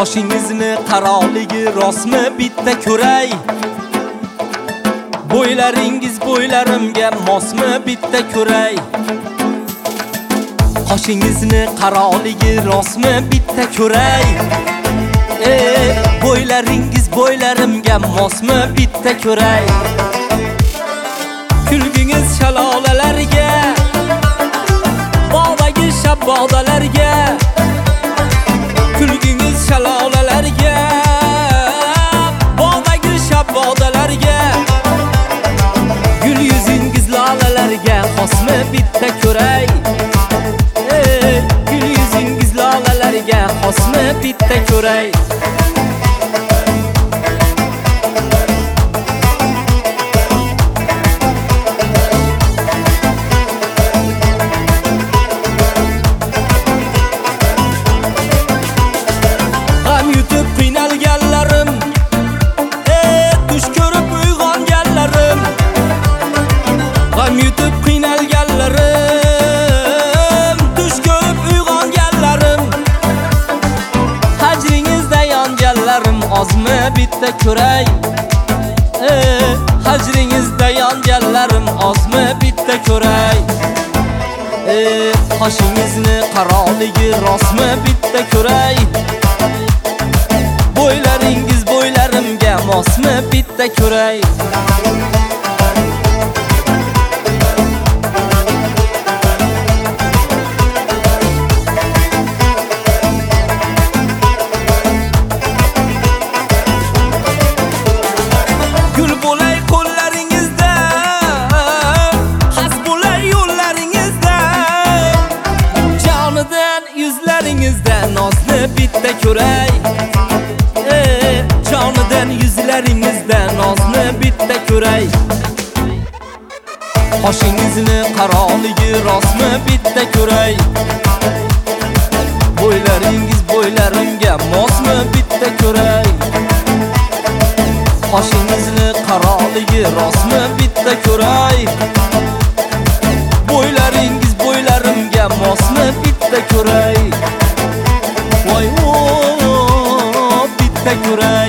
Qoshingizni qaroligi rostmi bitta ko'ray. Bo'ylaringiz bo'ylarimga mosmi bitta ko'ray. Qoshingizni qaroligi rostmi bitta ko'ray. Bo'ylaringiz bo'ylarimga mosmi bitta ko'ray. Kulgingiz shalolalarga, bog'dagi shabbodalarga. Kulgingiz shalolalarga, bog'dagi shabbodalarga. Gul yuzingiz lolalarga xosmi bitta ko'ray. Gul yuzingiz lolalarga xosmi bitta ko'ray. Ozmi bitta ko'ray. Hajringizda yonganlarim ozmi bitta ko'ray. Qoshingizni qaroligi rostmi bitta ko'ray. Bo'ylaringiz bo'ylarimga mosmi bitta ko'ray. Nozli bitta ko'ray. Jonidan yuzlaringizda nozli bitta ko'ray. Qoshingizni qaroligi rostmi bitta ko'ray. Bo'ylaringiz bo'ylarimga mosmi bitta ko'ray. Qoshingizni qaroligi rostmi bitta ko'ray. Bo'ylaringiz bo'ylarimga mosmi bitta ko'ray. Voy bitta ko'ray.